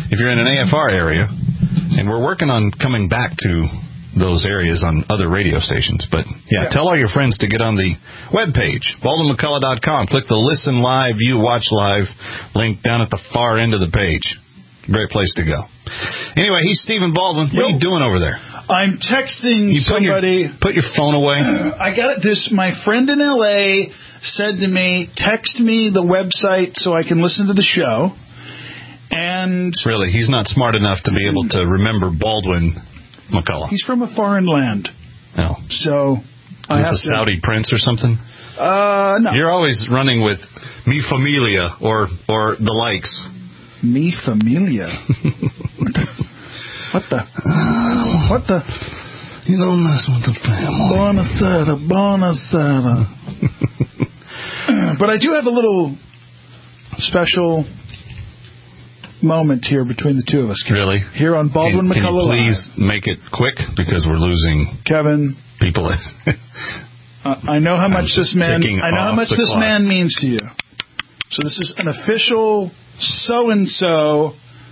if you're in an AFR area, and we're working on coming back to those areas on other radio stations. But, tell all your friends to get on the webpage, BaldwinMcCullough.com. Click the Listen Live, View, Watch Live link down at the far end of the page. Great place to go. Anyway, he's Stephen Baldwin. What are you doing over there? I'm texting somebody. Put your phone away. I got this. My friend in L.A. said to me, text me the website so I can listen to the show. And really, he's not smart enough to be able to remember Baldwin McCullough. He's from a foreign land. Oh. So I have a Saudi prince or something? No. You're always running with Mi Familia or the likes. Mi Familia? What the? You don't mess with the family. Buonasera. But I do have a little special moment here between the two of us. Really? Here on Baldwin McCullough. Can you please make it quick because we're losing Kevin people. I know how much this man means to you. So this is an official so-and-so,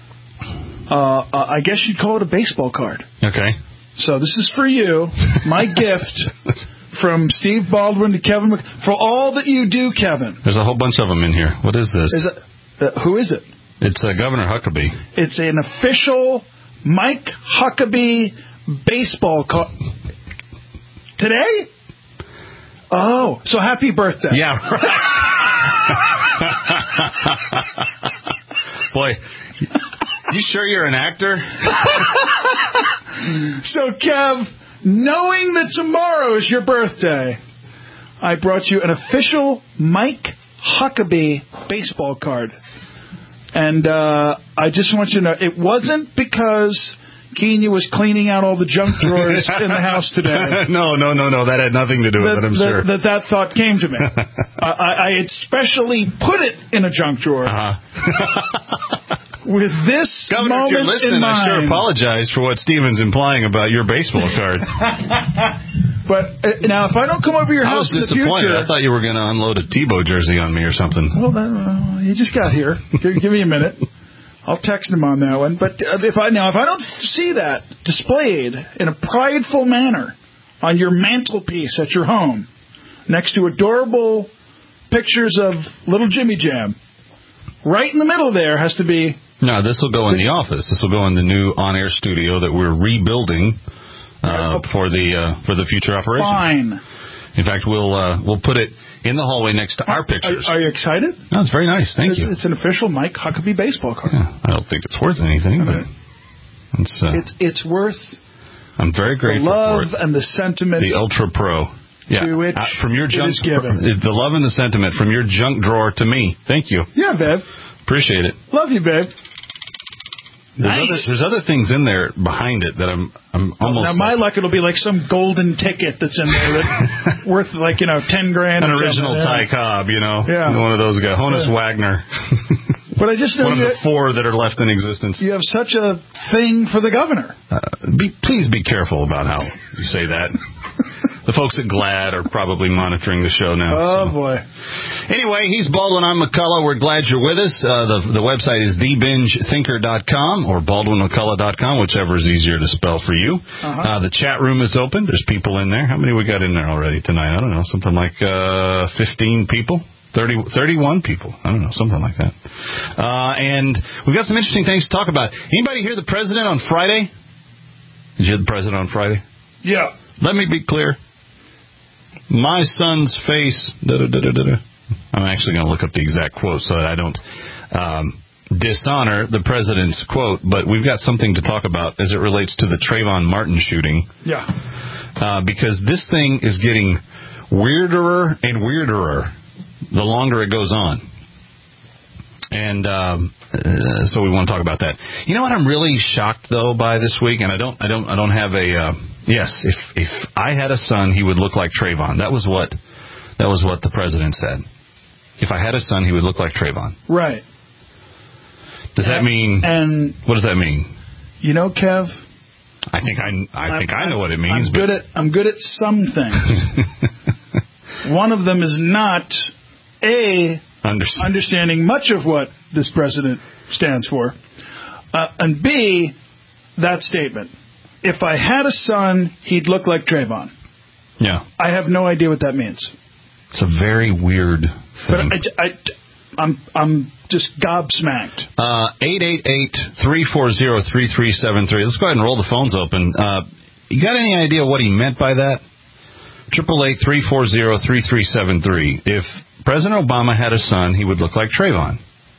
I guess you'd call it a baseball card. Okay. So this is for you, my gift from Steve Baldwin to Kevin for all that you do, Kevin. There's a whole bunch of them in here. What is this? Who is it? It's Governor Huckabee. It's an official Mike Huckabee baseball card. Today? Oh, so happy birthday. Yeah. Boy, you sure you're an actor? So, Kev, knowing that tomorrow is your birthday, I brought you an official Mike Huckabee baseball card. And I just want you to know, it wasn't because Kenya was cleaning out all the junk drawers in the house today. No. That had nothing to do with it, I'm sure. That thought came to me. I had specially put it in a junk drawer. With this Governor, moment if you're listening, in mind. I sure apologize for what Steven's implying about your baseball card. But now, if I don't come over your house in the future... I was disappointed. I thought you were going to unload a Tebow jersey on me or something. Well, you just got here. Give me a minute. I'll text him on that one. But if I don't see that displayed in a prideful manner on your mantelpiece at your home, next to adorable pictures of little Jimmy Jam, right in the middle there has to be... No, this will go in the office. This will go in the new on-air studio that we're rebuilding for the future operation. Fine. In fact, we'll put it in the hallway next to our pictures. Are you excited? No, it's very nice. Thank you. It's an official Mike Huckabee baseball card. Yeah, I don't think it's worth anything, but it's worth. I'm very grateful the love for it. and the sentiment. The Ultra Pro. Yeah, to which from your junk, it is given. The love and the sentiment from your junk drawer to me. Thank you. Yeah, babe. Appreciate it. Love you, babe. There's other things in there behind it that I'm almost... Now, my luck, it'll be like some golden ticket that's in there that's worth like, $10,000. An original Ty Cobb, Yeah. One of those guys. Honus Wagner. But I just know one of the 4 that are left in existence. You have such a thing for the governor. Please be careful about how you say that. The folks at GLAAD are probably monitoring the show now. Oh, boy. Anyway, he's Baldwin. I'm McCullough. We're glad you're with us. The website is thebingethinker.com or baldwinmccullough.com, whichever is easier to spell for you. The chat room is open. There's people in there. How many we got in there already tonight? I don't know. Something like 15 people? 31 people. I don't know. Something like that. And we've got some interesting things to talk about. Anybody hear the president on Friday? Did you hear the president on Friday? Yeah. Let me be clear. My son's face. I'm actually going to look up the exact quote so that I don't dishonor the president's quote, but we've got something to talk about as it relates to the Trayvon Martin shooting. Yeah. Because this thing is getting weirder and weirder the longer it goes on. And so we want to talk about that. You know what I'm really shocked though by this week, and I don't have a yes. If I had a son, he would look like Trayvon. That was what the president said. If I had a son, he would look like Trayvon. Right. Does that mean? And what does that mean? Kev. I think I know what it means. I'm good at some things. One of them is not understanding much of what this president stands for. And B, that statement. If I had a son, he'd look like Trayvon. Yeah. I have no idea what that means. It's a very weird thing. But I'm just gobsmacked. 888-340-3373. Let's go ahead and roll the phones open. You got any idea what he meant by that? 888-340-3373. If President Obama had a son, he would look like Trayvon.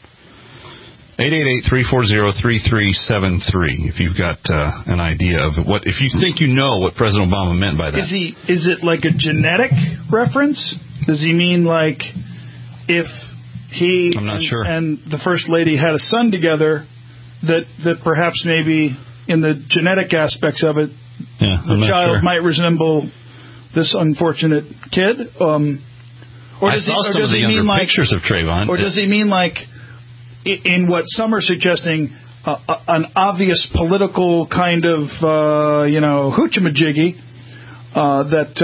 888-340-3373. If you've got an idea of what, if you think you know what President Obama meant by that. Is it like a genetic reference? Does he mean like if he and the First Lady had a son together, that perhaps maybe in the genetic aspects of it, the child might resemble this unfortunate kid? Or does he mean like pictures of Trayvon? Or does he mean like in what some are suggesting, an obvious political kind of hoochie-majiggy that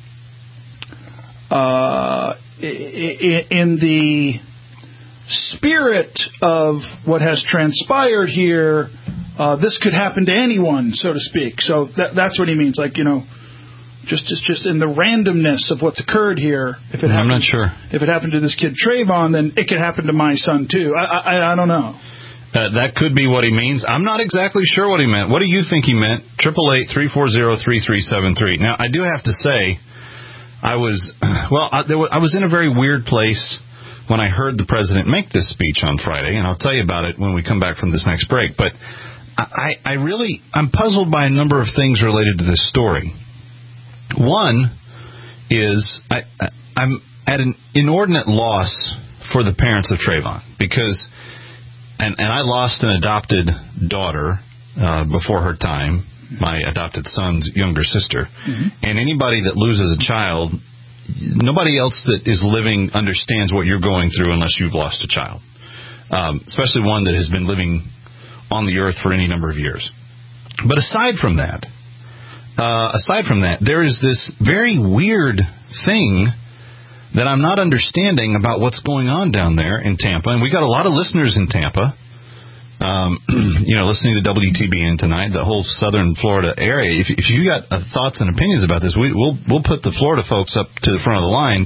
in the spirit of what has transpired here, this could happen to anyone, so to speak. So that's what he means, like, just in the randomness of what's occurred here. If it I'm not sure. If it happened to this kid Trayvon, then it could happen to my son too. I don't know. That could be what he means. I'm not exactly sure what he meant. What do you think he meant? 888-340-3373. Now, I do have to say, I was in a very weird place when I heard the president make this speech on Friday, and I'll tell you about it when we come back from this next break. But I'm puzzled by a number of things related to this story. One is I'm at an inordinate loss for the parents of Trayvon because, and I lost an adopted daughter before her time, my adopted son's younger sister, and anybody that loses a child, nobody else that is living understands what you're going through unless you've lost a child, especially one that has been living on the earth for any number of years. But aside from that, there is this very weird thing that I'm not understanding about what's going on down there in Tampa. And we got a lot of listeners in Tampa, listening to WTBN tonight, the whole southern Florida area. If you got thoughts and opinions about this, we'll put the Florida folks up to the front of the line,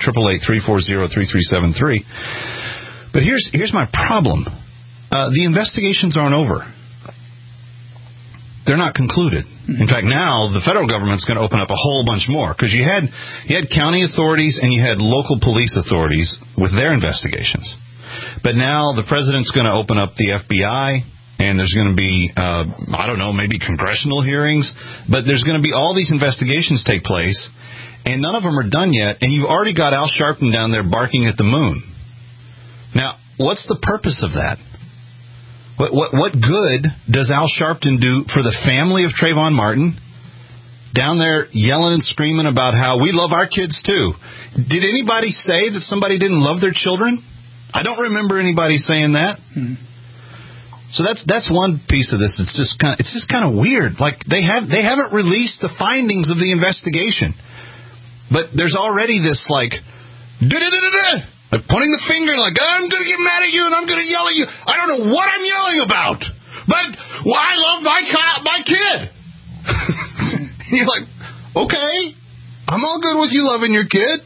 888-340-3373. But here's my problem. The investigations aren't over. They're not concluded. In fact, now the federal government's going to open up a whole bunch more because you had county authorities and you had local police authorities with their investigations. But now the president's going to open up the FBI, and there's going to be, maybe congressional hearings, but there's going to be all these investigations take place, and none of them are done yet, and you've already got Al Sharpton down there barking at the moon. Now, what's the purpose of that? What good does Al Sharpton do for the family of Trayvon Martin down there yelling and screaming about how we love our kids too? Did anybody say that somebody didn't love their children? I don't remember anybody saying that. So that's one piece of this. It's just kind of weird. Like they haven't released the findings of the investigation, but there's already this like pointing the finger like, I'm going to get mad at you and I'm going to yell at you. I don't know what I'm yelling about, but I love my kid. You're like, okay, I'm all good with you loving your kid.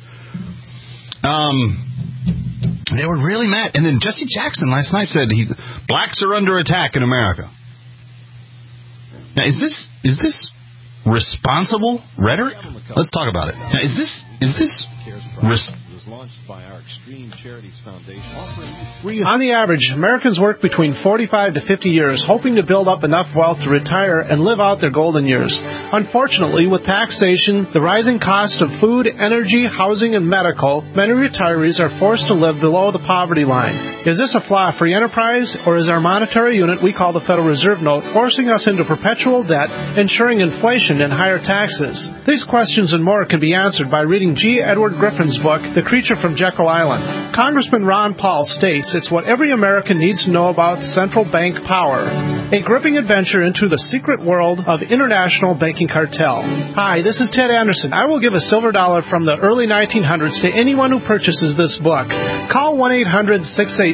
They were really mad. And then Jesse Jackson last night said blacks are under attack in America. Now, is this responsible rhetoric? Let's talk about it. Now, is this launched by our Extreme Charities Foundation. On the average, Americans work between 45 to 50 years, hoping to build up enough wealth to retire and live out their golden years. Unfortunately, with taxation, the rising cost of food, energy, housing, and medical, many retirees are forced to live below the poverty line. Is this a flaw free enterprise, or is our monetary unit we call the Federal Reserve Note forcing us into perpetual debt, ensuring inflation and higher taxes? These questions and more can be answered by reading G. Edward Griffin's book, The Creature from Jekyll Island. Congressman Ron Paul states it's what every American needs to know about central bank power. A gripping adventure into the secret world of international banking cartel. Hi, this is Ted Anderson. I will give a silver dollar from the early 1900s to anyone who purchases this book. Call 1-800-686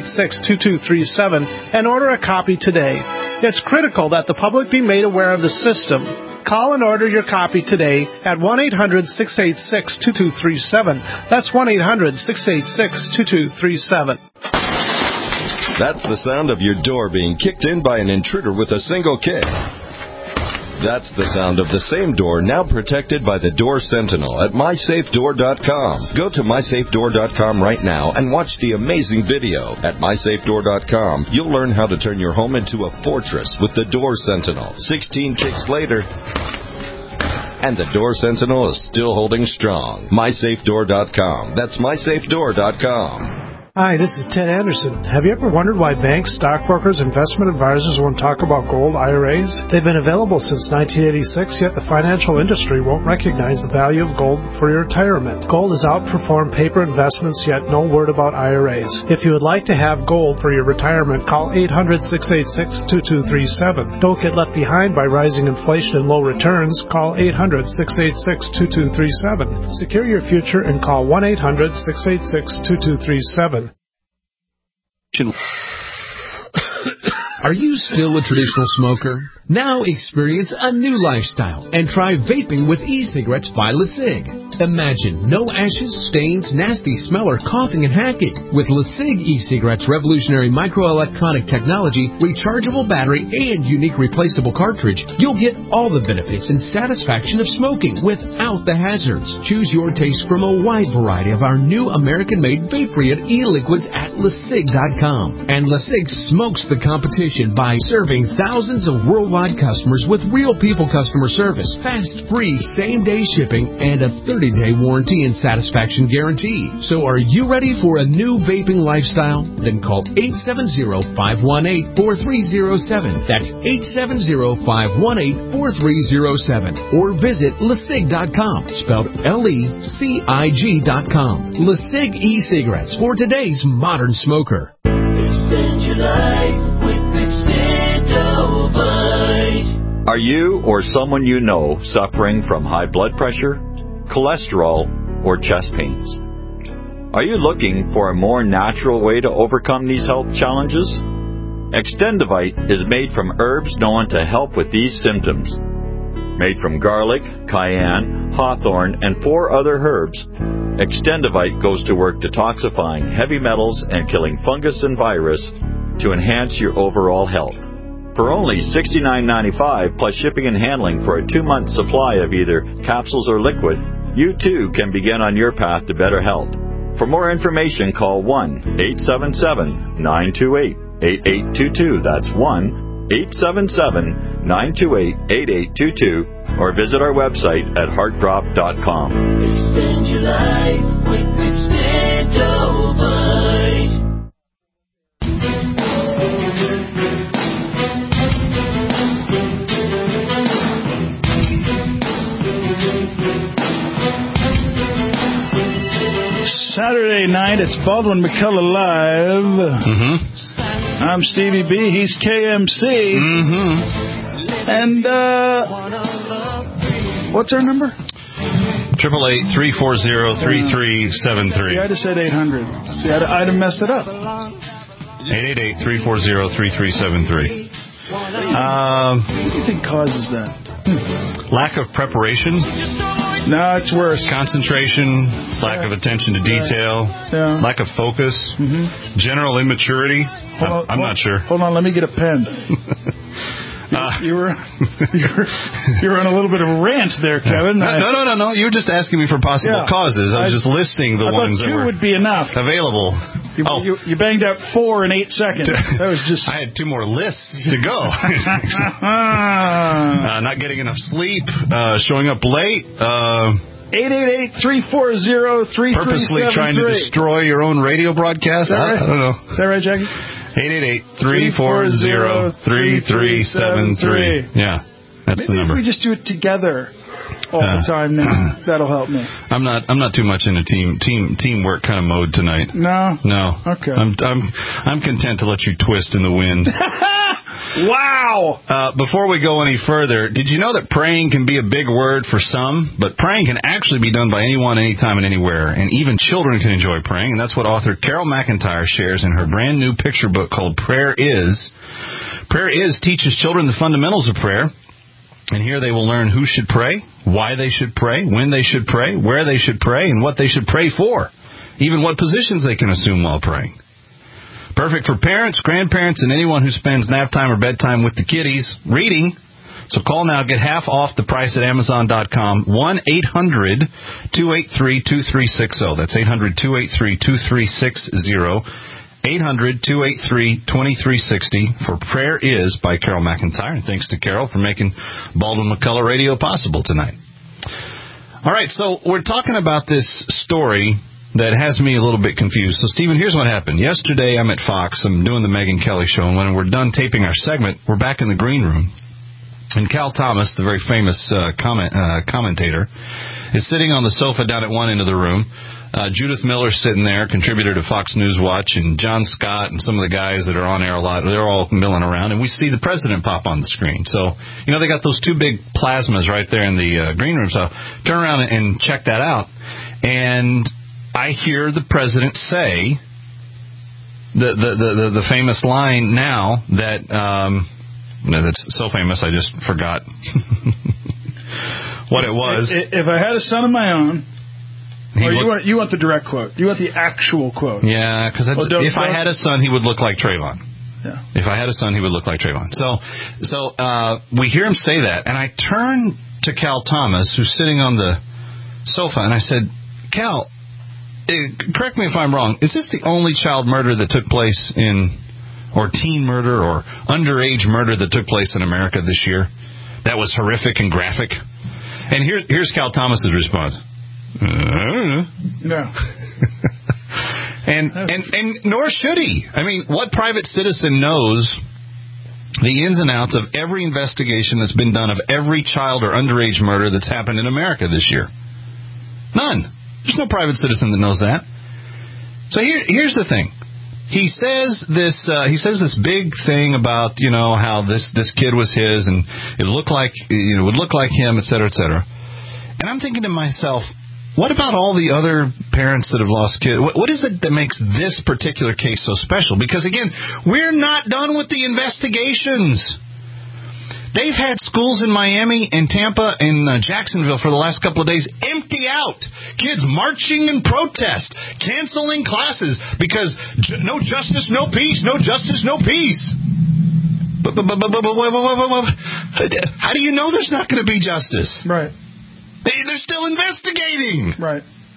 1-800-686-2237 and order a copy today. It's critical that the public be made aware of the system. Call and order your copy today at 1-800-686-2237. That's 1-800-686-2237. That's the sound of your door being kicked in by an intruder with a single kick. That's the sound of the same door now protected by the Door Sentinel at MySafeDoor.com. Go to MySafeDoor.com right now and watch the amazing video. At MySafeDoor.com, you'll learn how to turn your home into a fortress with the Door Sentinel. 16 kicks later, and the Door Sentinel is still holding strong. MySafeDoor.com. That's MySafeDoor.com. Hi, this is Ted Anderson. Have you ever wondered why banks, stockbrokers, investment advisors won't talk about gold IRAs? They've been available since 1986, yet the financial industry won't recognize the value of gold for your retirement. Gold has outperformed paper investments, yet no word about IRAs. If you would like to have gold for your retirement, call 800-686-2237. Don't get left behind by rising inflation and low returns. Call 800-686-2237. Secure your future and call 1-800-686-2237. Are you still a traditional smoker? Now experience a new lifestyle and try vaping with e-cigarettes by LeSig. Imagine no ashes, stains, nasty smell, or coughing and hacking. With LeSig e-cigarettes' revolutionary microelectronic technology, rechargeable battery, and unique replaceable cartridge, you'll get all the benefits and satisfaction of smoking without the hazards. Choose your taste from a wide variety of our new American-made vape-free e-liquids at LeSig.com. And LeSig smokes the competition by serving thousands of worldwide customers with real people customer service, fast, free, same-day shipping, and a 30-day warranty and satisfaction guarantee. So are you ready for a new vaping lifestyle? Then call 870-518-4307. That's 870-518-4307. Or visit LeSig.com, spelled LECIG.com. LeSig e-cigarettes for today's modern smoker. Extend your life with Extendovite. Are you or someone you know suffering from high blood pressure, cholesterol, or chest pains? Are you looking for a more natural way to overcome these health challenges? Extendovite is made from herbs known to help with these symptoms. Made from garlic, cayenne, hawthorn, and 4 other herbs, Extendovite goes to work detoxifying heavy metals and killing fungus and virus to enhance your overall health. For only $69.95 plus shipping and handling for a 2-month supply of either capsules or liquid, you too can begin on your path to better health. For more information, call 1-877-928-8822. That's 1-877-928-8822. Or visit our website at heartdrop.com. Extend your life with Extendovite. Saturday night, it's Baldwin McCullough Live. Mm-hmm. I'm Stevie B. He's KMC. Mm-hmm. And, what's our number? 888-340-3373. See, I just said 800. See, I'd have messed it up. 888-340-3373. What do you think causes that? Lack of preparation. No, it's worse. Concentration, lack of attention to detail, lack of focus, general immaturity. I'm not sure. Hold on, let me get a pen. You were on a little bit of a rant there, Kevin. No. You were just asking me for possible causes. I was just listing the ones that were would be enough. Available. You banged out 4 in 8 seconds. That was just. I had 2 more lists to go. Not getting enough sleep, showing up late. 888-340-3373. Purposely trying to destroy your own radio broadcast. Right? I don't know. Is that right, Jackie? 888-340-3373. Yeah, that's the number. Maybe if we just do it together all the time now. That'll help me. I'm not too much in a teamwork kind of mode tonight. No. No. Okay. I'm content to let you twist in the wind. Wow! Before we go any further, did you know that praying can be a big word for some? But praying can actually be done by anyone, anytime, and anywhere. And even children can enjoy praying. And that's what author Carol McIntyre shares in her brand new picture book called Prayer Is. Prayer Is teaches children the fundamentals of prayer. And here they will learn who should pray, why they should pray, when they should pray, where they should pray, and what they should pray for. Even what positions they can assume while praying. Perfect for parents, grandparents, and anyone who spends nap time or bedtime with the kiddies reading. So call now. Get half off the price at Amazon.com. 1-800-283-2360. That's 800-283-2360. 800-283-2360 for Prayer Is by Carol McIntyre. And thanks to Carol for making Baldwin McCullough Radio possible tonight. All right, so we're talking about this story that has me a little bit confused. So, Stephen, here's what happened. Yesterday, I'm at Fox. I'm doing the Megyn Kelly show, and when we're done taping our segment, we're back in the green room. And Cal Thomas, the very famous commentator, is sitting on the sofa down at one end of the room. Judith Miller's sitting there, contributor to Fox News Watch, and John Scott and some of the guys that are on air a lot, they're all milling around, and we see the president pop on the screen. So, you know, they got those two big plasmas right there in the green room. So turn around and check that out. And I hear the president say the famous line now that that's so famous I just forgot what it was. If I had a son of my own, you want the direct quote. You want the actual quote. Yeah, because if I had a son, he would look like Trayvon. Yeah. If I had a son, he would look like Trayvon. So we hear him say that, and I turn to Cal Thomas, who's sitting on the sofa, and I said, Cal, correct me if I'm wrong, is this the only child murder that took place or teen murder or underage murder that took place in America this year? That was horrific and graphic. And here's Cal Thomas's response. No. and nor should he. I mean, what private citizen knows the ins and outs of every investigation that's been done of every child or underage murder that's happened in America this year? None. There's no private citizen that knows that. So here's the thing. He says this big thing about, you know, how this kid was his and it would look like him, et cetera, et cetera. And I'm thinking to myself, what about all the other parents that have lost kids? What is it that makes this particular case so special? Because again, we're not done with the investigations. They've had schools in Miami and Tampa and Jacksonville for the last couple of days empty out. Kids marching in protest, canceling classes because no justice, no peace, no justice, no peace. But how do you know there's not going to be justice? Right. They're still investigating. Right.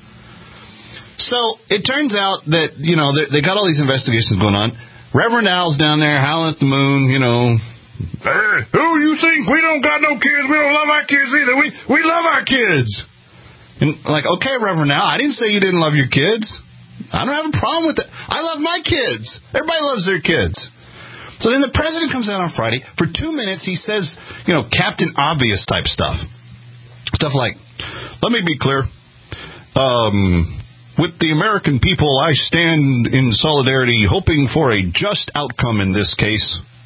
So it turns out that, you know, they got all these investigations going on. Reverend Al's down there howling at the moon, you know. Who you think? We don't got no kids. We don't love our kids either. We love our kids. And like, okay, Reverend Al, I didn't say you didn't love your kids. I don't have a problem with it. I love my kids. Everybody loves their kids. So then the president comes out on Friday. For 2 minutes, he says, you know, Captain Obvious type stuff. Stuff like, let me be clear. With the American people, I stand in solidarity, hoping for a just outcome in this case.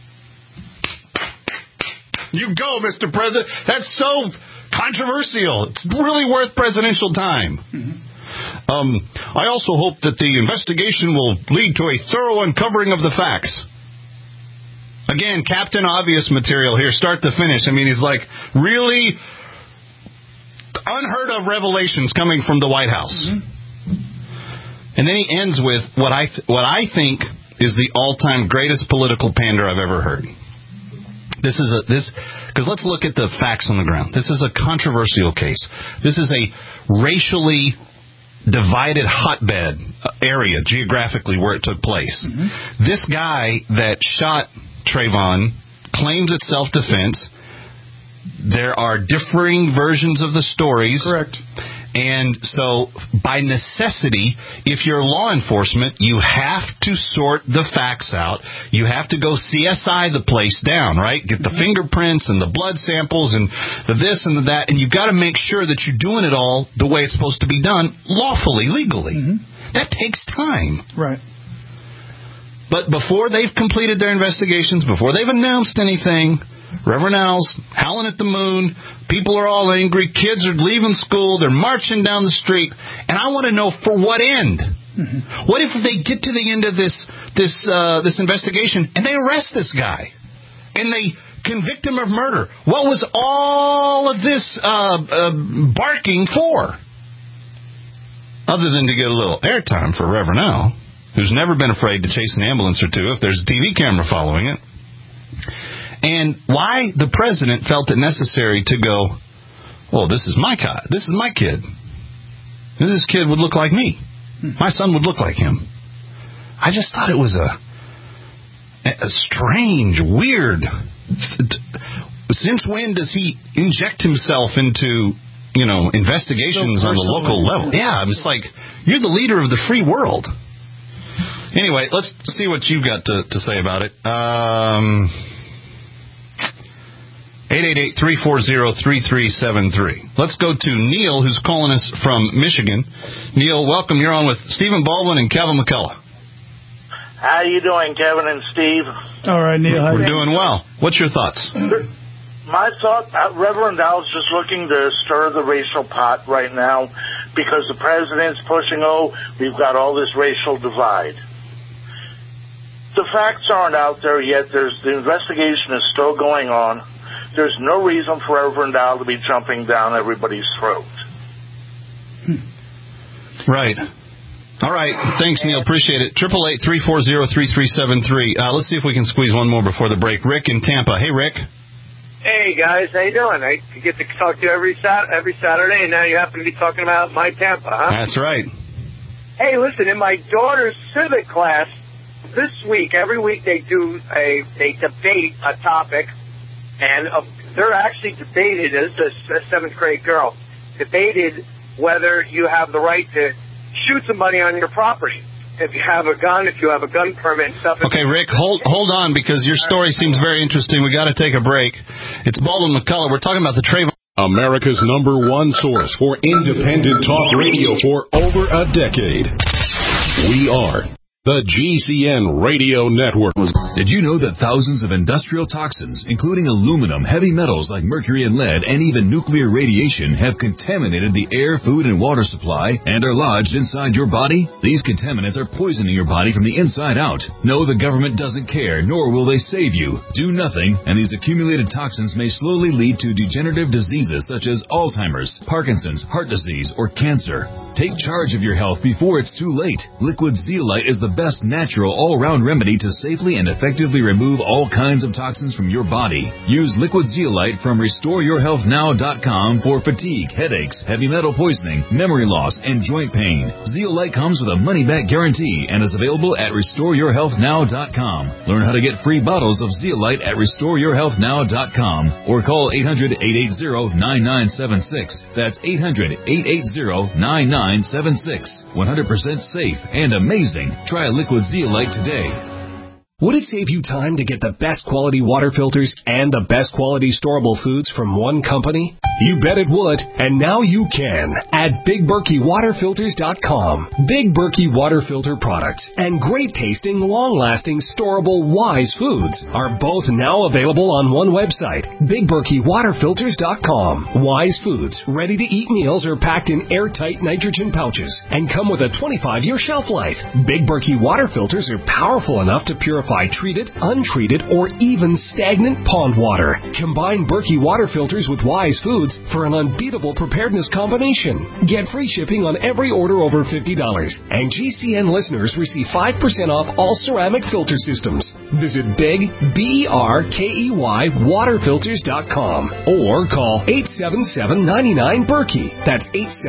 You go, Mr. President. That's so controversial. It's really worth presidential time. Mm-hmm. I also hope that the investigation will lead to a thorough uncovering of the facts. Again, Captain Obvious material here, start to finish. I mean, he's like really unheard of revelations coming from the White House. Mm-hmm. And then he ends with what I think is the all-time greatest political pander I've ever heard. Because let's look at the facts on the ground. This is a controversial case. This is a racially divided hotbed area geographically where it took place. Mm-hmm. This guy that shot Trayvon claims it's self-defense. There are differing versions of the stories. Correct. And so, by necessity, if you're law enforcement, you have to sort the facts out. You have to go CSI the place down, right? Get the fingerprints and the blood samples and the this and the that. And you've got to make sure that you're doing it all the way it's supposed to be done, lawfully, legally. Mm-hmm. That takes time. Right. But before they've completed their investigations, before they've announced anything, Reverend Al's howling at the moon. People are all angry. Kids are leaving school. They're marching down the street. And I want to know for what end? Mm-hmm. What if they get to the end of this investigation and they arrest this guy and they convict him of murder? What was all of this barking for? Other than to get a little airtime for Reverend Al, who's never been afraid to chase an ambulance or two if there's a TV camera following it. And why the president felt it necessary to go, well, this is my kid. This kid would look like me. My son would look like him. I just thought it was a strange, weird. Since when does he inject himself into, investigations on the local level? Yeah, it's like, you're the leader of the free world. Anyway, let's see what you've got to say about it. 888-340-3373. Let's go to Neil, who's calling us from Michigan. Neil, welcome. You're on with Stephen Baldwin and Kevin McCullough. How you doing, Kevin and Steve? All right, Neil. We're doing well. What's your thoughts? My thought, Reverend Al's just looking to stir the racial pot right now because the president's pushing, we've got all this racial divide. The facts aren't out there yet. The investigation is still going on. There's no reason for Reverend Al to be jumping down everybody's throat. Right. All right. Thanks, Neil. Appreciate it. 888-340-3373. Let's see if we can squeeze one more before the break. Rick in Tampa. Hey, Rick. Hey, guys. How you doing? I get to talk to you every Saturday, and now you happen to be talking about my Tampa, huh? That's right. Hey, listen, in my daughter's civic class this week, every week they debate a topic. And they're actually debated, as a 7th grade girl, debated whether you have the right to shoot somebody on your property. If you have a gun, if you have a gun permit and stuff. Okay, Rick, hold on, because your story seems very interesting. We got to take a break. It's Baldwin McCullough. We're talking about the Trayvon. America's #1 source for independent talk radio for over a decade. We are the GCN Radio Network. Did you know that thousands of industrial toxins, including aluminum, heavy metals like mercury and lead, and even nuclear radiation, have contaminated the air, food, and water supply and are lodged inside your body? These contaminants are poisoning your body from the inside out. No, the government doesn't care, nor will they save you. Do nothing, and these accumulated toxins may slowly lead to degenerative diseases such as Alzheimer's, Parkinson's, heart disease, or cancer. Take charge of your health before it's too late. Liquid Zeolite is the best natural all-round remedy to safely and effectively remove all kinds of toxins from your body. Use Liquid Zeolite from RestoreYourHealthNow.com for fatigue, headaches, heavy metal poisoning, memory loss, and joint pain. Zeolite comes with a money-back guarantee and is available at RestoreYourHealthNow.com. Learn how to get free bottles of Zeolite at RestoreYourHealthNow.com or call 800-880-9976. That's 800-880-9976. 100% safe and amazing. Try Liquid Zeolite today. Would it save you time to get the best quality water filters and the best quality storable foods from one company? You bet it would, and now you can at BigBerkeyWaterFilters.com. Big Berkey Water Filter products and great tasting, long-lasting, storable Wise foods are both now available on one website, BigBerkeyWaterFilters.com. Wise foods, ready-to-eat meals are packed in airtight nitrogen pouches and come with a 25-year shelf life. Big Berkey Water Filters are powerful enough to purify treated, untreated, or even stagnant pond water. Combine Berkey Water Filters with Wise foods for an unbeatable preparedness combination. Get free shipping on every order over $50. And GCN listeners receive 5% off all ceramic filter systems. Visit BigBerkeyWaterFilters.com or call 877-99-BERKEY. That's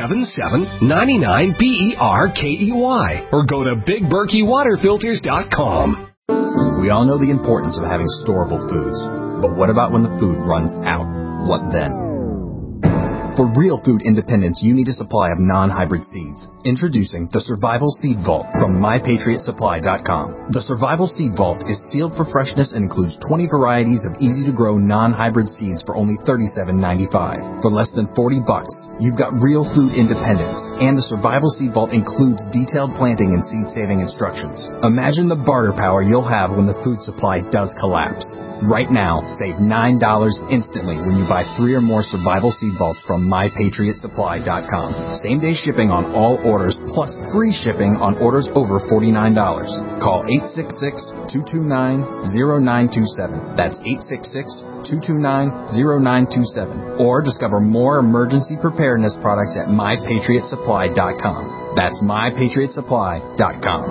877-99-BERKEY. Or go to BigBerkeyWaterFilters.com. We all know the importance of having storable foods. But what about when the food runs out? What then? For real food independence, you need a supply of non-hybrid seeds. Introducing the Survival Seed Vault from MyPatriotSupply.com. The Survival Seed Vault is sealed for freshness and includes 20 varieties of easy-to-grow non-hybrid seeds for only $37.95. For less than $40, you've got real food independence. And the Survival Seed Vault includes detailed planting and seed-saving instructions. Imagine the barter power you'll have when the food supply does collapse. Right now, save $9 instantly when you buy 3 or more Survival Seed Vaults from MyPatriotSupply.com. Same-day shipping on all orders, plus free shipping on orders over $49. Call 866-229-0927. That's 866-229-0927. Or discover more emergency preparedness products at MyPatriotSupply.com. That's MyPatriotSupply.com.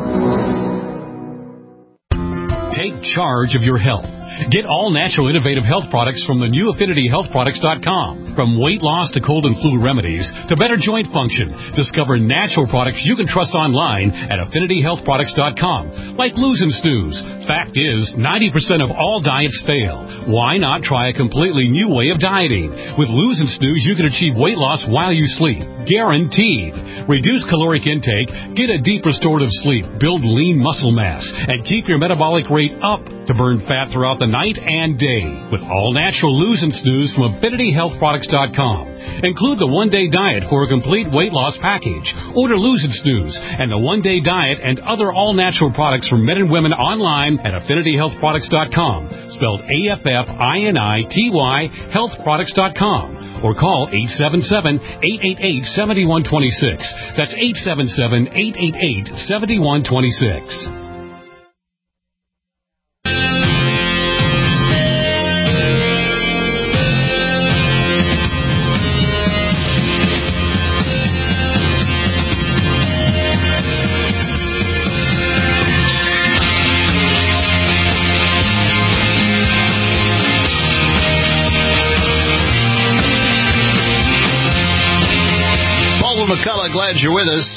Take charge of your health. Get all natural innovative health products from the new AffinityHealthProducts.com. From weight loss to cold and flu remedies to better joint function, discover natural products you can trust online at AffinityHealthProducts.com. Like Lose and Snooze. Fact is, 90% of all diets fail. Why not try a completely new way of dieting? With Lose and Snooze, you can achieve weight loss while you sleep. Guaranteed. Reduce caloric intake, get a deep restorative sleep, build lean muscle mass, and keep your metabolic rate up to burn fat throughout the night and day with all natural Lose and Snooze from AffinityHealthProducts.com. Include the one-day diet for a complete weight loss package. Order Lose and Snooze and the one-day diet and other all-natural products for men and women online at AffinityHealthProducts.com, spelled AFFINITY, healthproducts.com, or call 877-888-7126. That's 877-888-7126. McCullough, glad you're with us.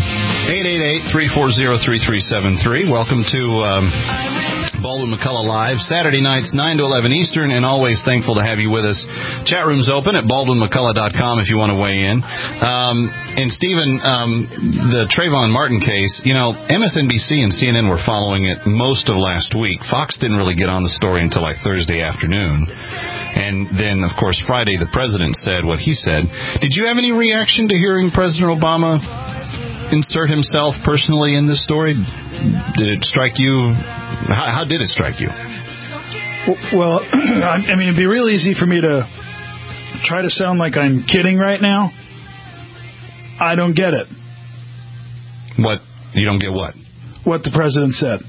888-340-3373. Welcome to Baldwin McCullough Live, Saturday nights, 9 to 11 Eastern, and always thankful to have you with us. Chat room's open at baldwinmccullough.com if you want to weigh in. And, Stephen, the Trayvon Martin case, you know, MSNBC and CNN were following it most of last week. Fox didn't really get on the story until like Thursday afternoon. And then, of course, Friday, the president said what he said. Did you have any reaction to hearing President Obama insert himself personally in this story? Did it strike you? How did it strike you? Well, I mean, it'd be real easy for me to try to sound like I'm kidding right now. I don't get it. What? You don't get what? What the president said.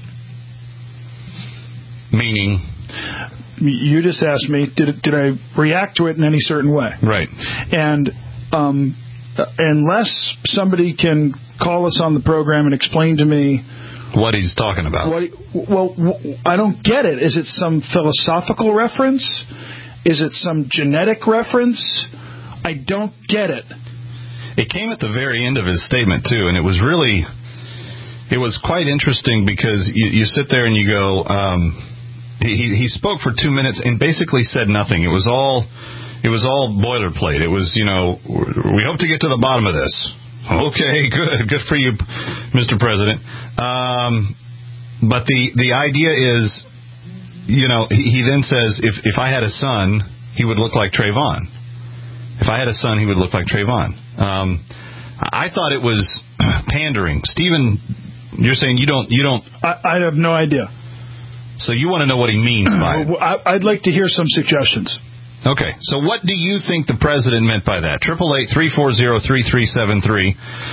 Meaning? You just asked me, did I react to it in any certain way? Right. And unless somebody can call us on the program and explain to me what he's talking about. Well, I don't get it. Is it some philosophical reference? Is it some genetic reference? I don't get it. It came at the very end of his statement, too, and it was quite interesting because you sit there and you go, he spoke for 2 minutes and basically said nothing. It was all boilerplate. It was, you know, we hope to get to the bottom of this. Okay, good for you, Mr. President. But the idea is, you know, he then says, if I had a son, he would look like Trayvon. If I had a son, he would look like Trayvon. I thought it was pandering. Stephen, you're saying you don't. I have no idea. So you want to know what he means by it? I'd like to hear some suggestions. Okay, so what do you think the president meant by that? 888-340-3373.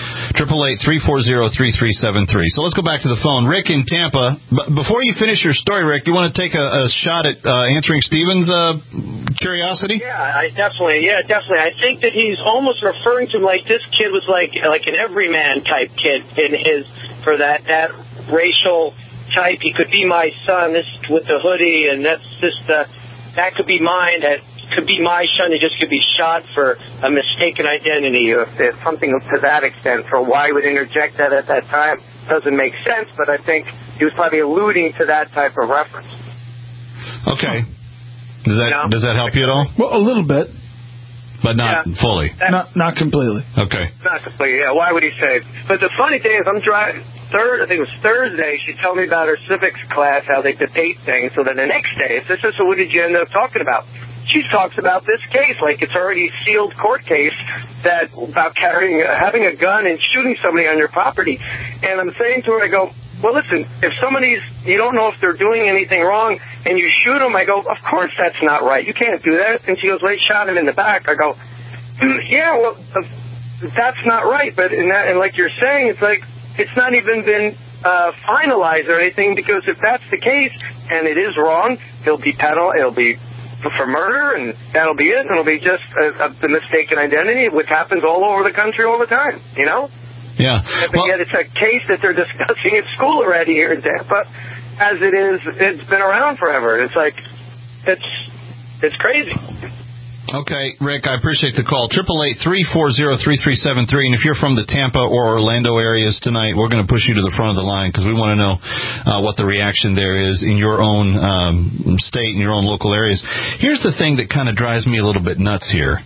888-340-3373. So let's go back to the phone. Rick in Tampa. Before you finish your story, Rick, you want to take a shot at answering Stephen's curiosity? Yeah, definitely. I think that he's almost referring to like this kid was like an everyman type kid for that racial type. He could be my son, this with the hoodie, and that's just that could be mine. That could be my son. He just could be shot for a mistaken identity or something to that extent. For why he would interject that at that time doesn't make sense, but I think he was probably alluding to that type of reference. Okay. Does that help you at all? Well, a little bit. But not fully. Not completely. Okay. Not completely, yeah. Why would he say? But the funny thing is, I'm driving, I think it was Thursday, she told me about her civics class, how they debate things. So then the next day, it's just, so what did you end up talking about? She talks about this case, like it's already a sealed court case about having a gun and shooting somebody on your property. And I'm saying to her, I go, well, listen, if you don't know if they're doing anything wrong and you shoot them, I go, of course that's not right. You can't do that. And she goes, well, they shot him in the back. I go, yeah, well, that's not right. But and like you're saying, it's like it's not even been finalized or anything, because if that's the case and it is wrong, it'll be for murder, and that'll be it. And it'll be just the mistaken identity, which happens all over the country all the time, you know? Yeah. But yet it's a case that they're discussing at school already here in Tampa. As it is, it's been around forever. It's like, it's crazy. Okay, Rick, I appreciate the call. 888-340-3373. And if you're from the Tampa or Orlando areas tonight, we're going to push you to the front of the line because we want to know what the reaction there is in your own state, in your own local areas. Here's the thing that kind of drives me a little bit nuts here.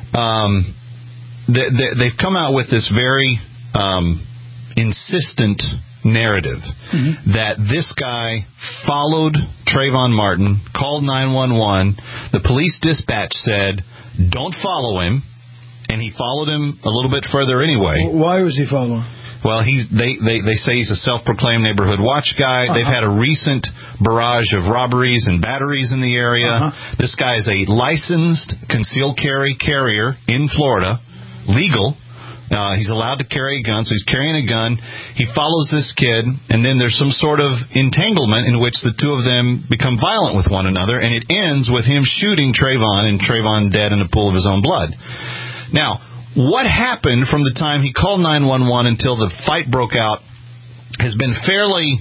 They've come out with this very insistent narrative that this guy followed Trayvon Martin, called 911. The police dispatch said, don't follow him, and he followed him a little bit further anyway. Why was he following? Well, they say he's a self-proclaimed neighborhood watch guy. They've had a recent barrage of robberies and batteries in the area. This guy is a licensed concealed carry carrier in Florida, legal. He's allowed to carry a gun, so he's carrying a gun. He follows this kid, and then there's some sort of entanglement in which the two of them become violent with one another, and it ends with him shooting Trayvon, and Trayvon dead in a pool of his own blood. Now, what happened from the time he called 911 until the fight broke out has been fairly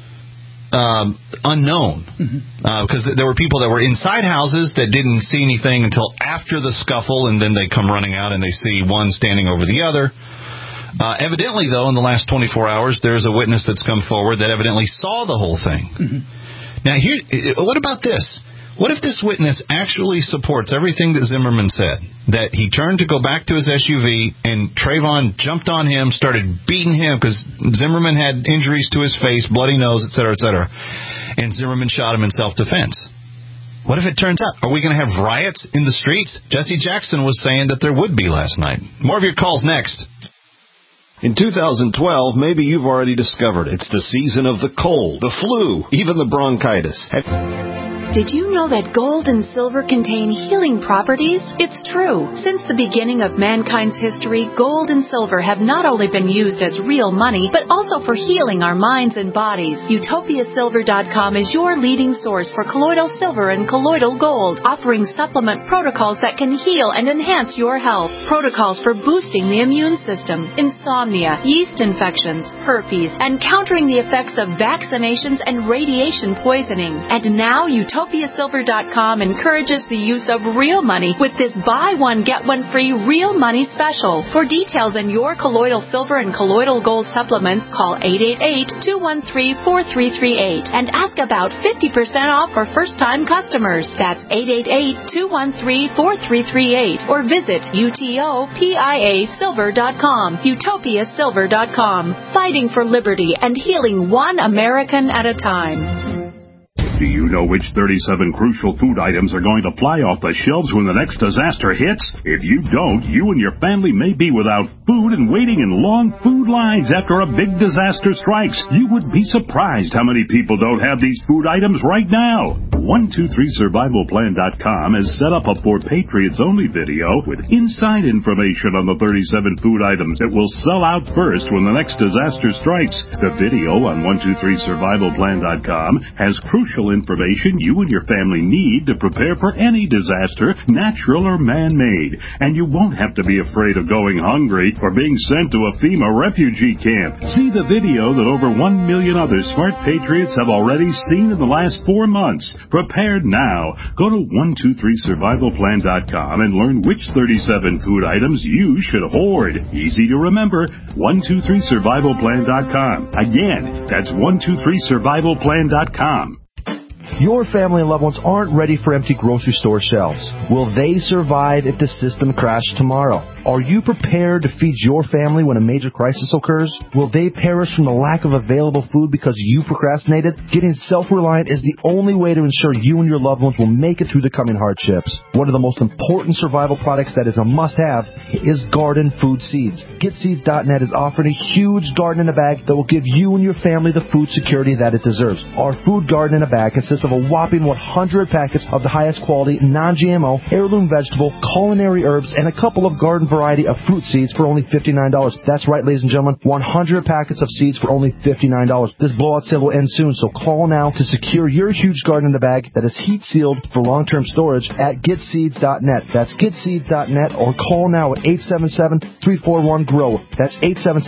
unknown, because there were people that were inside houses that didn't see anything until after the scuffle, and then they come running out and they see one standing over the other. Evidently, though, in the last 24 hours, there's a witness that's come forward that evidently saw the whole thing. Now, what about this? What if this witness actually supports everything that Zimmerman said? That he turned to go back to his SUV and Trayvon jumped on him, started beating him because Zimmerman had injuries to his face, bloody nose, et cetera, and Zimmerman shot him in self-defense. What if it turns out? Are we going to have riots in the streets? Jesse Jackson was saying that there would be last night. More of your calls next. In 2012, maybe you've already discovered it's the season of the cold, the flu, even the bronchitis. Did you know that gold and silver contain healing properties? It's true. Since the beginning of mankind's history, gold and silver have not only been used as real money, but also for healing our minds and bodies. UtopiaSilver.com is your leading source for colloidal silver and colloidal gold, offering supplement protocols that can heal and enhance your health. Protocols for boosting the immune system, insomnia, yeast infections, herpes, and countering the effects of vaccinations and radiation poisoning. And now UtopiaSilver.com encourages the use of real money with this buy one, get one free real money special. For details on your colloidal silver and colloidal gold supplements, call 888-213-4338 and ask about 50% off for first-time customers. That's 888-213-4338 or visit UTOPIASilver.com. UtopiaSilver.com. Fighting for liberty and healing one American at a time. Do you know which 37 crucial food items are going to fly off the shelves when the next disaster hits? If you don't, you and your family may be without food and waiting in long food lines after a big disaster strikes. You would be surprised how many people don't have these food items right now. 123survivalplan.com has set up a For Patriots Only video with inside information on the 37 food items that will sell out first when the next disaster strikes. The video on 123survivalplan.com has crucial information you and your family need to prepare for any disaster, natural or man-made. And you won't have to be afraid of going hungry or being sent to a FEMA refugee camp. See the video that over 1 million other smart patriots have already seen in the last 4 months. Prepared now. Go to 123survivalplan.com and learn which 37 food items you should hoard. Easy to remember. 123survivalplan.com. Again, that's 123survivalplan.com. Your family and loved ones aren't ready for empty grocery store shelves. Will they survive if the system crashed tomorrow? Are you prepared to feed your family when a major crisis occurs? Will they perish from the lack of available food because you procrastinated? Getting self-reliant is the only way to ensure you and your loved ones will make it through the coming hardships. One of the most important survival products that is a must-have is garden food seeds. GetSeeds.net is offering a huge garden in a bag that will give you and your family the food security that it deserves. Our food garden in a bag consists of a whopping 100 packets of the highest quality, non-GMO, heirloom vegetable, culinary herbs, and a couple of garden variety of fruit seeds for only $59. That's right, ladies and gentlemen, 100 packets of seeds for only $59. This blowout sale will end soon, so call now to secure your huge garden in a bag that is heat-sealed for long-term storage at GetSeeds.net. That's GetSeeds.net, or call now at 877-341-GROW. That's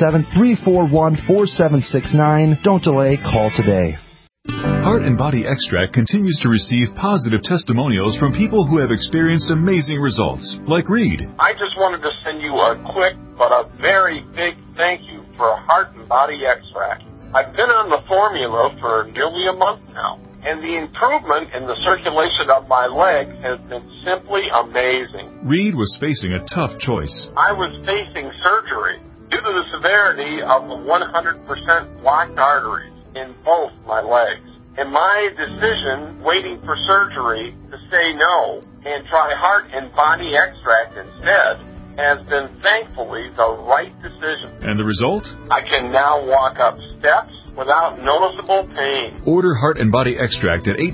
877-341-4769. Don't delay. Call today. Heart and Body Extract continues to receive positive testimonials from people who have experienced amazing results, like Reed. I just wanted to send you a quick but a very big thank you for Heart and Body Extract. I've been on the formula for nearly a month now, and the improvement in the circulation of my legs has been simply amazing. Reed was facing a tough choice. I was facing surgery due to the severity of the 100% blocked arteries in both my legs. And my decision, waiting for surgery, to say no and try Heart and Body Extract instead, has been thankfully the right decision. And the result? I can now walk up steps without noticeable pain. Order Heart and Body Extract at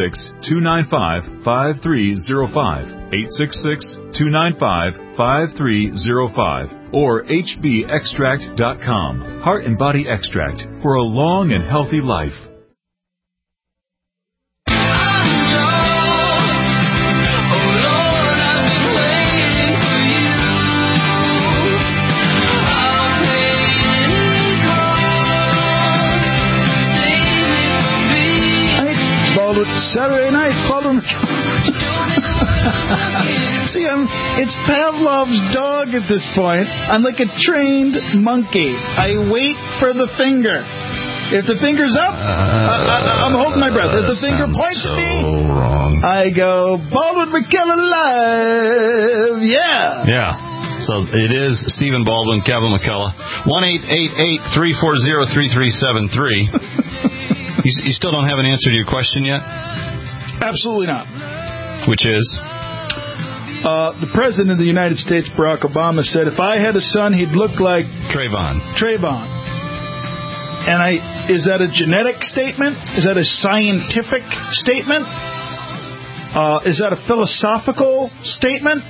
866-295-5305, 866-295-5305, or hbextract.com. Heart and Body Extract for a long and healthy life. Saturday night, Baldwin. See, it's Pavlov's dog at this point. I'm like a trained monkey. I wait for the finger. If the finger's up, I'm holding my breath. If the finger points at me, wrong. I go, Baldwin McKellar live. Yeah. Yeah. So it is Stephen Baldwin, Kevin McCullough. 1-888-340-3373. You still don't have an answer to your question yet? Absolutely not. Which is? The President of the United States, Barack Obama, said if I had a son, he'd look like Trayvon. And is that a genetic statement? Is that a scientific statement? Is that a philosophical statement?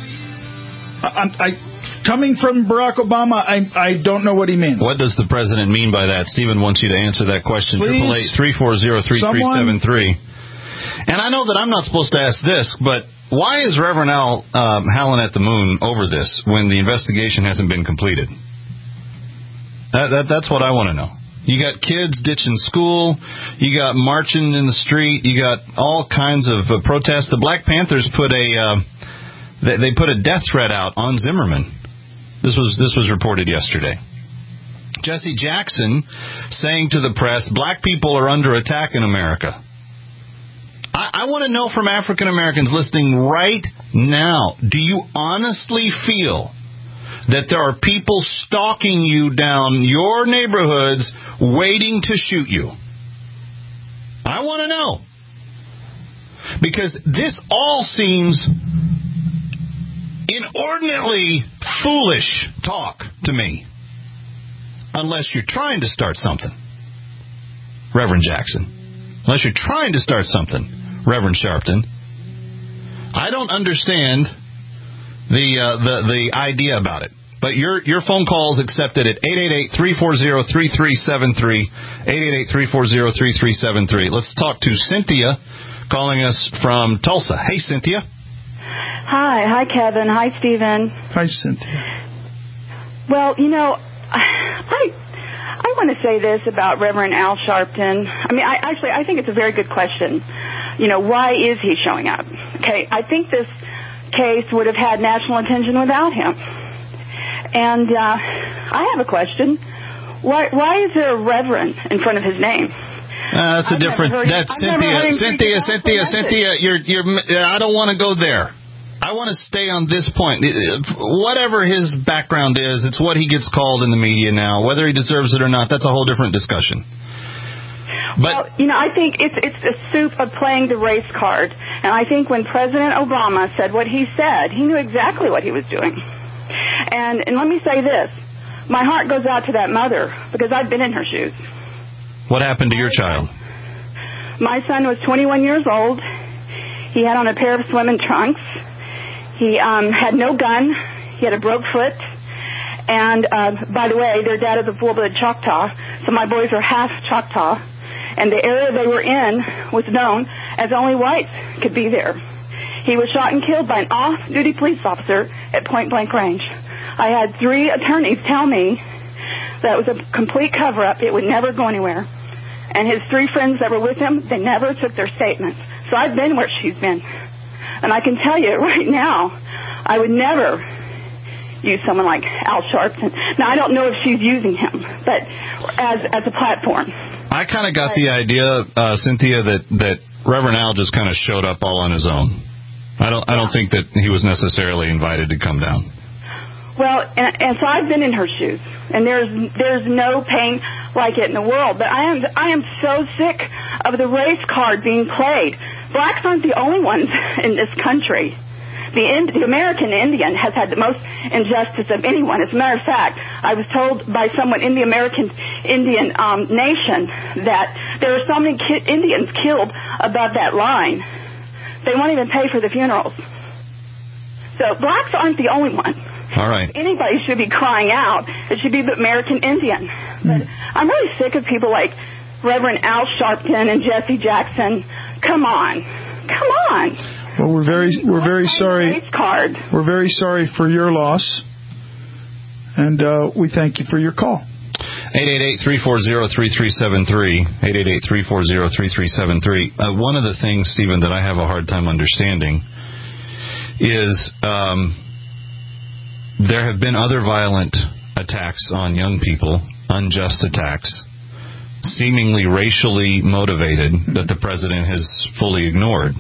Coming from Barack Obama, I don't know what he means. What does the president mean by that? Stephen wants you to answer that question. 888-340-3373. And I know that I'm not supposed to ask this, but why is Reverend Al howling at the moon over this when the investigation hasn't been completed? That's what I want to know. You got kids ditching school. You got marching in the street. You got all kinds of protests. The Black Panthers put they put a death threat out on Zimmerman. This was reported yesterday. Jesse Jackson saying to the press, black people are under attack in America. I want to know from African Americans listening right now, do you honestly feel that there are people stalking you down your neighborhoods waiting to shoot you? I want to know. Because this all seems inordinately foolish talk to me. Unless you're trying to start something, Reverend Jackson. Unless you're trying to start something, Reverend Sharpton. I don't understand the idea about it. But your phone call is accepted at 888-340-3373, 888-340-3373. Let's talk to Cynthia calling us from Tulsa. Hey, Cynthia. Hi, Kevin. Hi, Stephen. Hi, Cynthia. Well, I want to say this about Reverend Al Sharpton. I mean, I think it's a very good question. Why is he showing up? Okay, I think this case would have had national attention without him. And I have a question. Why is there a reverend in front of his name? That's a different. That's Cynthia. You're. I don't want to go there. I want to stay on this point. Whatever his background is, it's what he gets called in the media now. Whether he deserves it or not, that's a whole different discussion. But well, I think it's a soup of playing the race card. And I think when President Obama said what he said, he knew exactly what he was doing. And let me say this. My heart goes out to that mother because I've been in her shoes. What happened to your child? My son was 21 years old. He had on a pair of swimming trunks. He had no gun. He had a broke foot. And, by the way, their dad is a full-blood Choctaw, so my boys are half Choctaw. And the area they were in was known as only whites could be there. He was shot and killed by an off-duty police officer at point-blank range. I had 3 attorneys tell me that it was a complete cover-up. It would never go anywhere. And his 3 friends that were with him, they never took their statements. So I've been where she's been. And I can tell you right now, I would never use someone like Al Sharpton. Now, I don't know if she's using him, but as a platform. I kind of got the idea, Cynthia, that Reverend Al just kind of showed up all on his own. I don't think that he was necessarily invited to come down. Well, and so I've been in her shoes, and there's no pain like it in the world. But I am so sick of the race card being played. Blacks aren't the only ones in this country. The American Indian has had the most injustice of anyone. As a matter of fact, I was told by someone in the American Indian nation that there are so many Indians killed above that line. They won't even pay for the funerals. So blacks aren't the only one. All right. If anybody should be crying out, it should be the American Indian. But I'm really sick of people like Reverend Al Sharpton and Jesse Jackson. Come on. Well, we're very sorry. We're very sorry for your loss, and we thank you for your call. 888-340-3373. 888-340-3373. One of the things, Stephen, that I have a hard time understanding is there have been other violent attacks on young people, unjust attacks, seemingly racially motivated, that the president has fully ignored.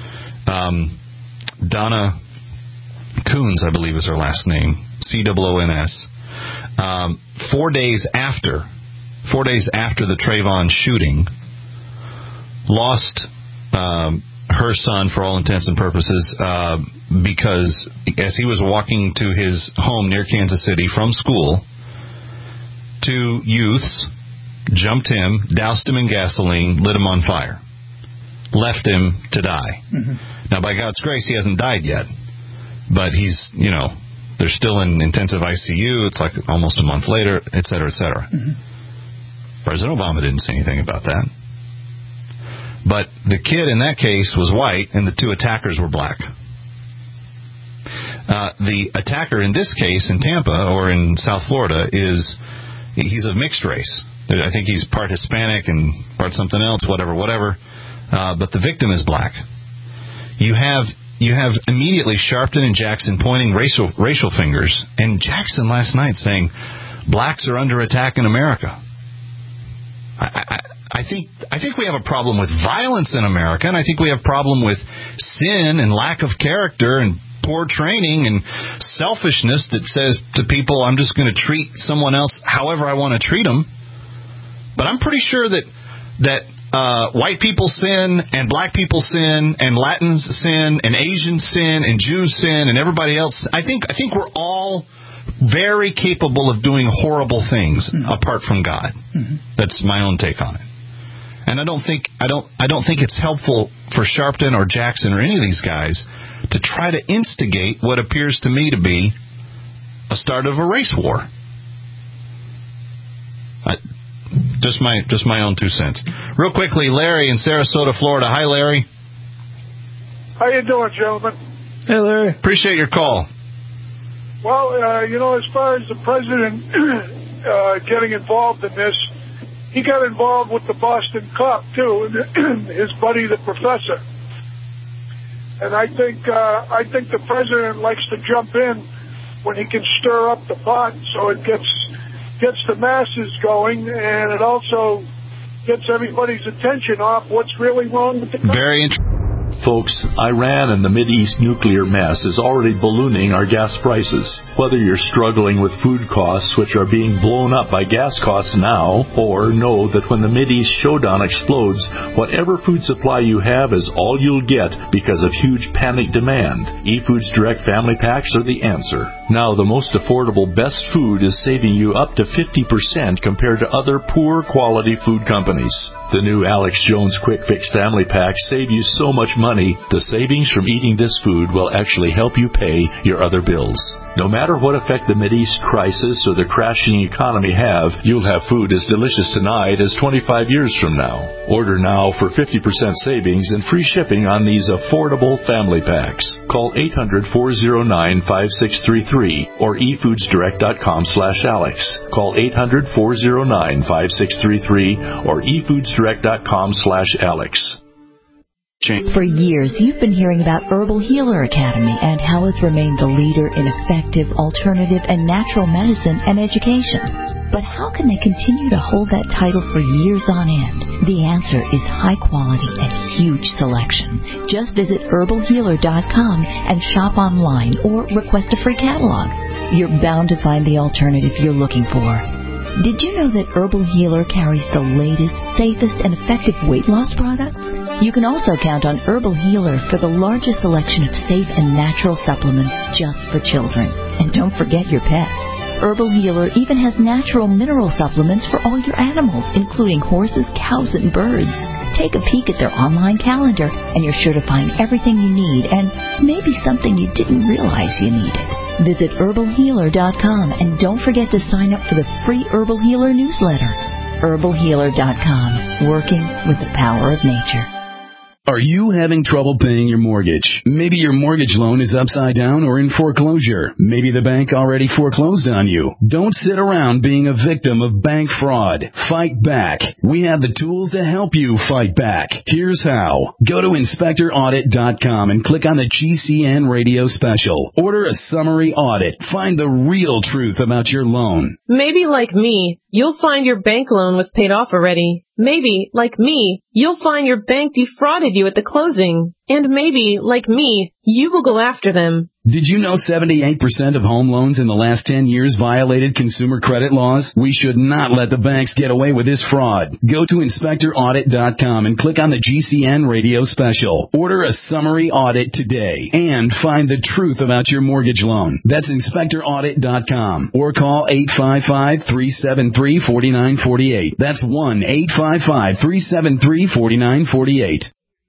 Donna Coons, I believe is her last name, C-O-O-N-S. 4 days after the Trayvon shooting, lost her son, for all intents and purposes, because as he was walking to his home near Kansas City from school, 2 youths jumped him, doused him in gasoline, lit him on fire, left him to die. Mm-hmm. Now, by God's grace, he hasn't died yet, but he's, they're still in intensive ICU. It's like almost a month later, et cetera, et cetera. Mm-hmm. President Obama didn't say anything about that. But the kid in that case was white, and the 2 attackers were black. The attacker in this case in Tampa or in South Florida he's of mixed race. I think he's part Hispanic and part something else, whatever. But the victim is black. You have immediately Sharpton and Jackson pointing racial fingers, and Jackson last night saying blacks are under attack in America. I think we have a problem with violence in America, and I think we have a problem with sin and lack of character and poor training and selfishness that says to people, I'm just going to treat someone else however I want to treat them. But I'm pretty sure that white people sin, and black people sin, and Latins sin, and Asians sin, and Jews sin, and everybody else. I think we're all very capable of doing horrible things apart from God. Mm-hmm. That's my own take on it. And I don't think it's helpful for Sharpton or Jackson or any of these guys to try to instigate what appears to me to be a start of a race war. Just my own 2 cents. Real quickly, Larry in Sarasota, Florida. Hi, Larry. How you doing, gentlemen? Hey, Larry. Appreciate your call. Well, as far as the president getting involved in this, he got involved with the Boston cop, too, and his buddy, the professor. And I think the president likes to jump in when he can stir up the pot so it gets the masses going, and it also gets everybody's attention off what's really wrong with the country. Very interesting. Folks, Iran and the Mideast nuclear mess is already ballooning our gas prices. Whether you're struggling with food costs, which are being blown up by gas costs now, or know that when the Mideast showdown explodes, whatever food supply you have is all you'll get because of huge panic demand, eFoods Direct Family Packs are the answer. Now, the most affordable best food is saving you up to 50% compared to other poor quality food companies. The new Alex Jones Quick Fix Family Packs save you so much money, the savings from eating this food will actually help you pay your other bills. No matter what effect the Mideast crisis or the crashing economy have, you'll have food as delicious tonight as 25 years from now. Order now for 50% savings and free shipping on these affordable family packs. Call 800-409-5633 or efoodsdirect.com/Alex. Call 800-409-5633 or efoodsdirect.com/Alex. For years, you've been hearing about Herbal Healer Academy and how it's remained the leader in effective, alternative, and natural medicine and education. But how can they continue to hold that title for years on end? The answer is high quality and huge selection. Just visit herbalhealer.com and shop online or request a free catalog. You're bound to find the alternative you're looking for. Did you know that Herbal Healer carries the latest, safest, and effective weight loss products? You can also count on Herbal Healer for the largest selection of safe and natural supplements just for children. And don't forget your pets. Herbal Healer even has natural mineral supplements for all your animals, including horses, cows, and birds. Take a peek at their online calendar, and you're sure to find everything you need and maybe something you didn't realize you needed. Visit herbalhealer.com and don't forget to sign up for the free Herbal Healer newsletter. herbalhealer.com, working with the power of nature. Are you having trouble paying your mortgage? Maybe your mortgage loan is upside down or in foreclosure. Maybe the bank already foreclosed on you. Don't sit around being a victim of bank fraud. Fight back. We have the tools to help you fight back. Here's how. Go to InspectorAudit.com and click on the GCN radio special. Order a summary audit. Find the real truth about your loan. Maybe like me, you'll find your bank loan was paid off already. Maybe, like me, you'll find your bank defrauded you at the closing. And maybe, like me, you will go after them. Did you know 78% of home loans in the last 10 years violated consumer credit laws? We should not let the banks get away with this fraud. Go to InspectorAudit.com and click on the GCN radio special. Order a summary audit today and find the truth about your mortgage loan. That's InspectorAudit.com or call 855-373-4948. That's 1-855-373-4948.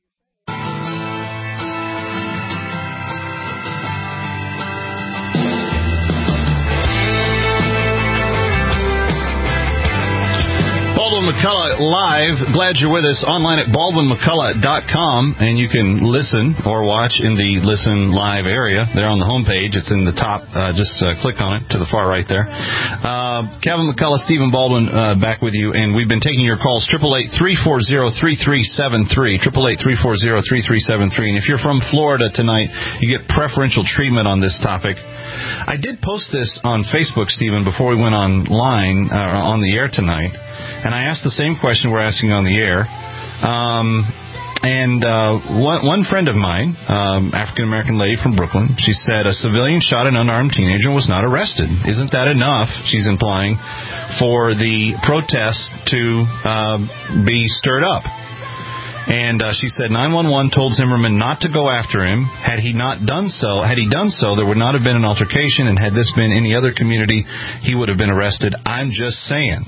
McCullough Live. Glad you're with us online at BaldwinMcCullough.com, and you can listen or watch in the Listen Live area. There on the homepage. It's in the top. Just click on it to the far right there. Kevin McCullough, Stephen Baldwin back with you, and we've been taking your calls, 888-340-3373, 888-340-3373. And if you're from Florida tonight, you get preferential treatment on this topic. I did post this on Facebook, Stephen, before we went online, on the air tonight. And I asked the same question we're asking on the air. One friend of mine, African-American lady from Brooklyn, she said a civilian shot an unarmed teenager and was not arrested. Isn't that enough, she's implying, for the protests to be stirred up? And she said 911 told Zimmerman not to go after him. Had he done so, there would not have been an altercation, and had this been any other community, he would have been arrested. I'm just saying.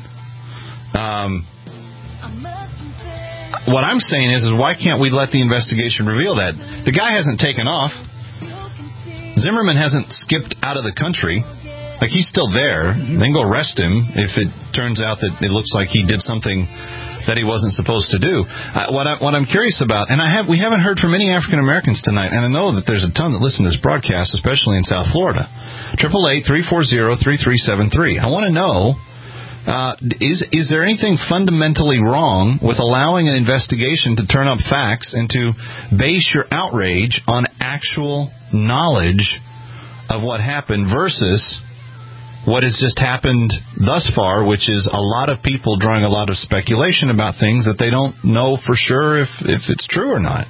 What I'm saying is why can't we let the investigation reveal that? The guy hasn't taken off. Zimmerman hasn't skipped out of the country. Like, he's still there. Then go arrest him if it turns out that it looks like he did something that he wasn't supposed to do. What I'm curious about, and we haven't heard from any African Americans tonight, and I know that there's a ton that listen to this broadcast, especially in South Florida. 888-340-3373. I want to know, is there anything fundamentally wrong with allowing an investigation to turn up facts and to base your outrage on actual knowledge of what happened versus what has just happened thus far, which is a lot of people drawing a lot of speculation about things that they don't know for sure if it's true or not.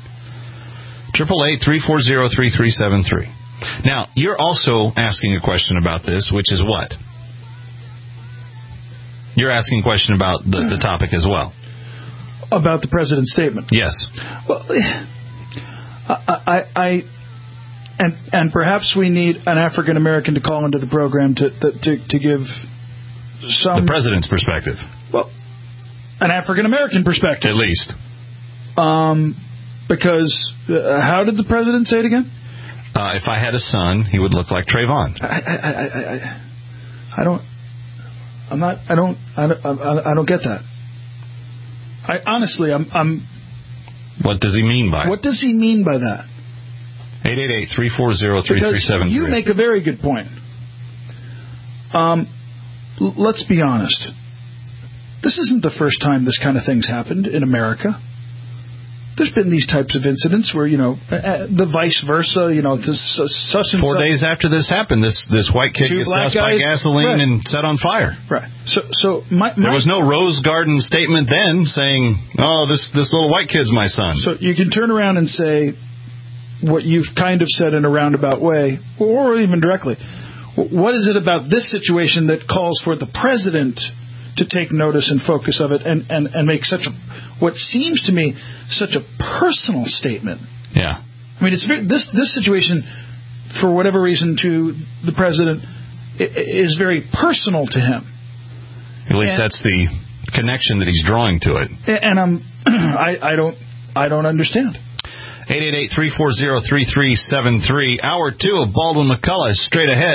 888-340-3373. Now, you're also asking a question about this, which is what? You're asking a question about the topic as well. About the president's statement. Yes. Well, and perhaps we need an African American to call into the program to give some... The president's perspective. Well, an African American perspective. At least. Because how did the president say it again? If I had a son, he would look like Trayvon. I don't get that. Honestly, I'm. What does he mean by it? What does he mean by that? 888-340-3373. You make a very good point. Let's be honest. This isn't the first time this kind of thing's happened in America. There's been these types of incidents where, the vice versa, such and 4 days after this happened, this white kid gets doused by gasoline and set on fire. Right. So there was no Rose Garden statement then saying, "Oh, this little white kid's my son." So you can turn around and say what you've kind of said in a roundabout way, or even directly. What is it about this situation that calls for the president to take notice and focus of it and make what seems to me such a personal statement? Yeah. I mean, it's this situation, for whatever reason, to the president is very personal to him. At least that's the connection that he's drawing to it. And I don't understand. 888-340-3373. Hour 2 of Baldwin McCullough is straight ahead.